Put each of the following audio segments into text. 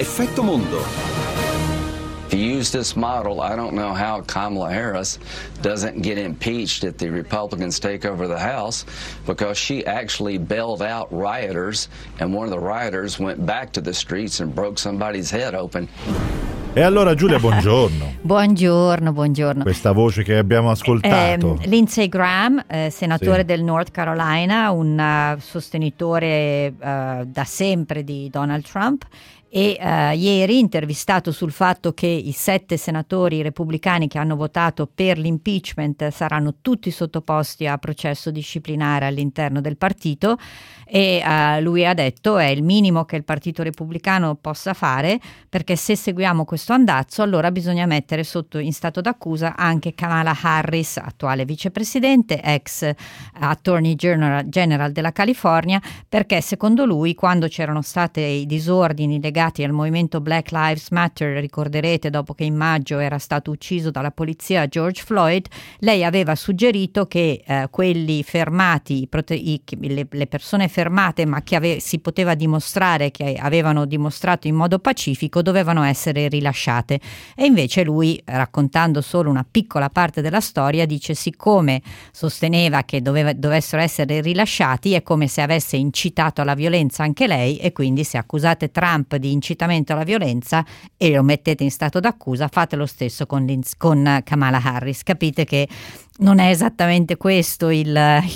Effetto Mondo. If you use this model, I don't know how Kamala Harris doesn't get impeached if the Republicans take over the House, because she actually bailed out rioters, and one of the rioters went back to the streets and broke somebody's head open. E allora Giulia, buongiorno. Buongiorno. Questa voce che abbiamo ascoltato. Lindsey Graham, senatore Sì. del North Carolina, un sostenitore da sempre di Donald Trump, e ieri intervistato sul fatto che i 7 senatori repubblicani che hanno votato per l'impeachment saranno tutti sottoposti a processo disciplinare all'interno del partito, e lui ha detto è il minimo che il partito repubblicano possa fare, perché se seguiamo questo andazzo allora bisogna mettere sotto in stato d'accusa anche Kamala Harris, attuale vicepresidente, ex attorney general della California, perché secondo lui, quando c'erano stati i disordini legati al movimento Black Lives Matter, ricorderete, dopo che in maggio era stato ucciso dalla polizia George Floyd, lei aveva suggerito che quelli fermati, le persone fermate ma che si poteva dimostrare che avevano dimostrato in modo pacifico, dovevano essere rilasciate. E invece lui, raccontando solo una piccola parte della storia, dice siccome sosteneva che dovessero essere rilasciati, è come se avesse incitato alla violenza anche lei, e quindi se accusate Trump di incitamento alla violenza e lo mettete in stato d'accusa, fate lo stesso con Kamala Harris. Capite che non è esattamente questo il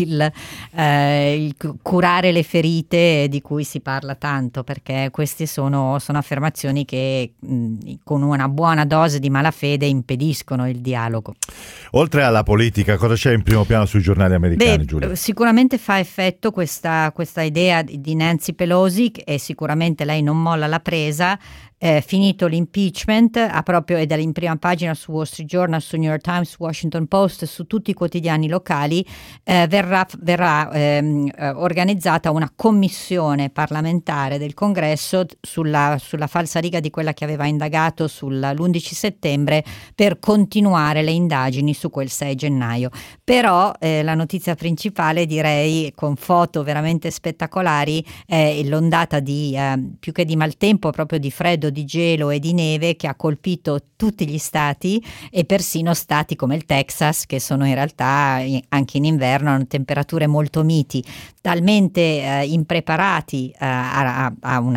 curare le ferite di cui si parla tanto, perché queste sono affermazioni che con una buona dose di malafede impediscono il dialogo. Oltre alla politica, cosa c'è in primo piano sui giornali americani, Giulia? Sicuramente fa effetto questa idea di Nancy Pelosi, e sicuramente lei non molla la presa. Finito l'impeachment, ed è in prima pagina su Wall Street Journal, su New York Times, Washington Post, su tutti i quotidiani locali, verrà organizzata una commissione parlamentare del Congresso sulla falsariga di quella che aveva indagato l'11 settembre, per continuare le indagini su quel 6 gennaio. Però la notizia principale, direi, con foto veramente spettacolari, è l'ondata di più che di maltempo, proprio di freddo, di gelo e di neve, che ha colpito tutti gli stati, e persino stati come il Texas, che sono in realtà anche in inverno hanno temperature molto miti, talmente impreparati a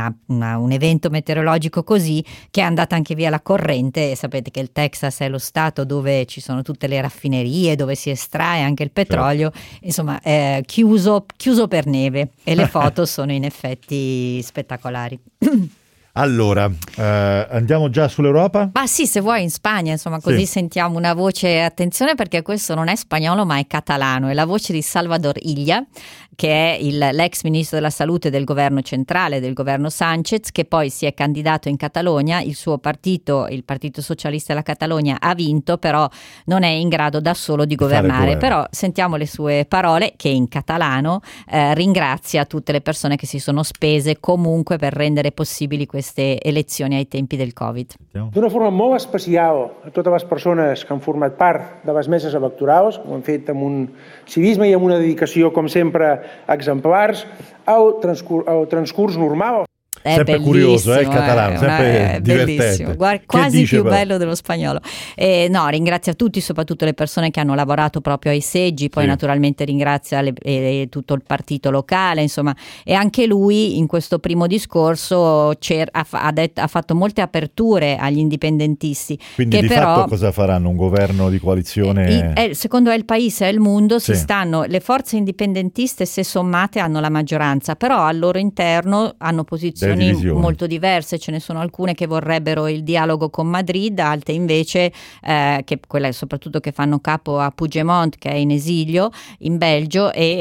un evento meteorologico così, che è andata anche via la corrente. E sapete che il Texas è lo stato dove ci sono tutte le raffinerie, dove si estrae anche il petrolio, insomma chiuso per neve, e le foto sono in effetti spettacolari. Allora, andiamo già sull'Europa? Ma sì, se vuoi in Spagna, insomma, così sì. Sentiamo una voce, attenzione, perché questo non è spagnolo ma è catalano, è la voce di Salvador Illa, che è l'ex ministro della salute del governo centrale, del governo Sánchez, che poi si è candidato in Catalogna. Il suo partito, il Partito Socialista della Catalogna, ha vinto, però non è in grado da solo di governare. Però sentiamo le sue parole, che in catalano ringrazia tutte le persone che si sono spese comunque per rendere possibili queste elezioni ai tempi del Covid. D'una forma molt especial a totes les persones que han format part de les meses electorals, que ho han fet amb un civisme i amb una dedicació, com sempre, exemplars, al transcurs normal. È sempre curioso, il catalano, sempre divertente. Guarda, quasi più bello dello spagnolo. No, ringrazia tutti, soprattutto le persone che hanno lavorato proprio ai seggi, poi naturalmente ringrazia tutto il partito locale, insomma, e anche lui in questo primo discorso ha fatto molte aperture agli indipendentisti. Quindi che di però, fatto cosa faranno? Un governo di coalizione? Secondo El País e Il Mundo le forze indipendentiste, se sommate, hanno la maggioranza, però al loro interno hanno posizioni molto diverse. Ce ne sono alcune che vorrebbero il dialogo con Madrid, altre invece che quelle soprattutto che fanno capo a Puigdemont, che è in esilio in Belgio, e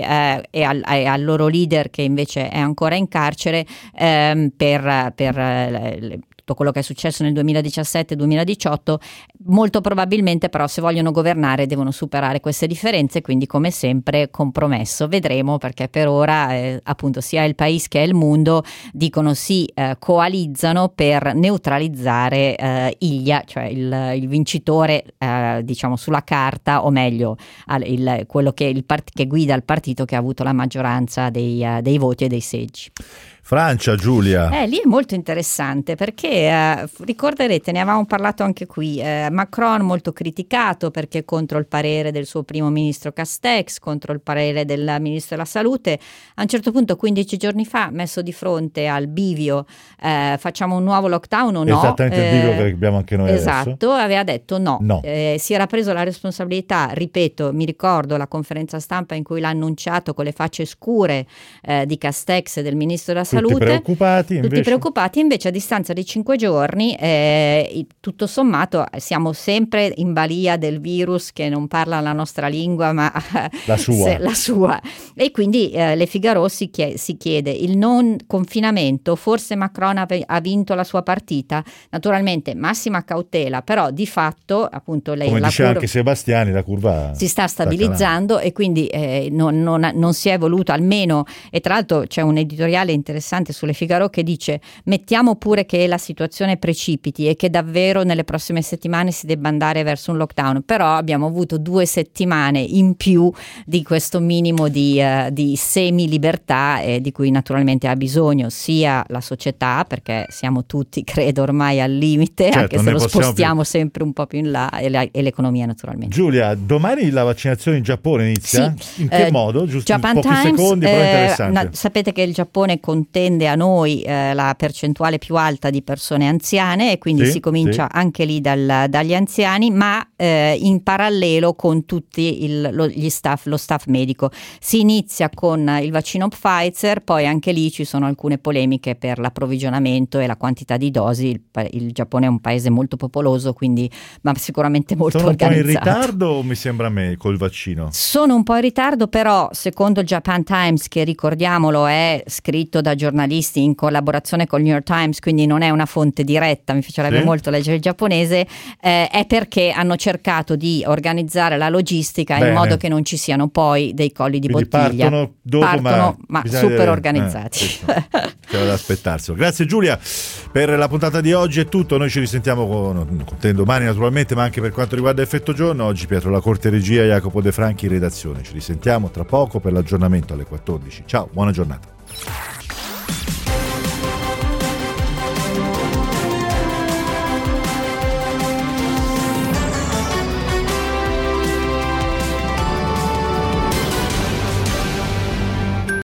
al loro leader, che invece è ancora in carcere per tutto quello che è successo nel 2017-2018. Molto probabilmente però, se vogliono governare, devono superare queste differenze, quindi come sempre compromesso. Vedremo, perché per ora appunto sia Il País che Il Mundo dicono coalizzano per neutralizzare Illa, cioè il vincitore diciamo sulla carta, o meglio quello che guida il partito che ha avuto la maggioranza dei voti e dei seggi. Francia, Giulia. Lì è molto interessante perché ricorderete, ne avevamo parlato anche qui, Macron molto criticato perché contro il parere del suo primo ministro Castex, contro il parere del ministro della salute. A un certo punto 15 giorni fa, messo di fronte al bivio, facciamo un nuovo lockdown o no? Esattamente il bivio che abbiamo anche noi esatto, adesso. aveva detto no. Si era preso la responsabilità, ripeto, mi ricordo la conferenza stampa in cui l'ha annunciato con le facce scure di Castex e del ministro della salute. Tutti preoccupati, invece a distanza di 5 giorni tutto sommato siamo sempre in balia del virus che non parla la nostra lingua ma la sua. E quindi Le Figaro si chiede il non confinamento, forse Macron ha vinto la sua partita, naturalmente massima cautela, però di fatto appunto come diceva anche Sebastiani, la curva si sta stabilizzando e quindi non si è voluto almeno, e tra l'altro c'è un editoriale interessante sulle Figaro che dice mettiamo pure che la situazione precipiti e che davvero nelle prossime settimane si debba andare verso un lockdown, però abbiamo avuto 2 settimane in più di questo minimo di semi-libertà di cui naturalmente ha bisogno sia la società, perché siamo tutti credo ormai al limite, certo, anche se lo spostiamo sempre un po' più in là, e l'economia naturalmente. Giulia, domani la vaccinazione in Giappone inizia? Sì. In che modo? Giusto Japan in pochi Times, secondi, però interessante. Sapete che il Giappone contende a noi la percentuale più alta di persone anziane e quindi si comincia anche lì dagli anziani, ma in parallelo con tutti lo staff medico. Si inizia con il vaccino Pfizer, poi anche lì ci sono alcune polemiche per l'approvvigionamento e la quantità di dosi. Il Giappone è un paese molto popoloso, quindi ma sicuramente molto organizzato. Sono un po' in ritardo, mi sembra a me, col vaccino? Sono un po' in ritardo, però secondo il Japan Times, che ricordiamolo è scritto da giornalisti in collaborazione con il New York Times, quindi non è una fonte diretta, mi piacerebbe molto leggere il giapponese, è perché hanno cercato di organizzare la logistica in modo che non ci siano poi dei colli di quindi bottiglia. Partono ma super organizzati. C'era da aspettarselo. Grazie Giulia, per la puntata di oggi è tutto, noi ci risentiamo con te domani naturalmente, ma anche per quanto riguarda Effetto Giorno. Oggi Pietro La Corte regia, Jacopo De Franchi in redazione. Ci risentiamo tra poco per l'aggiornamento alle 14. Ciao, buona giornata.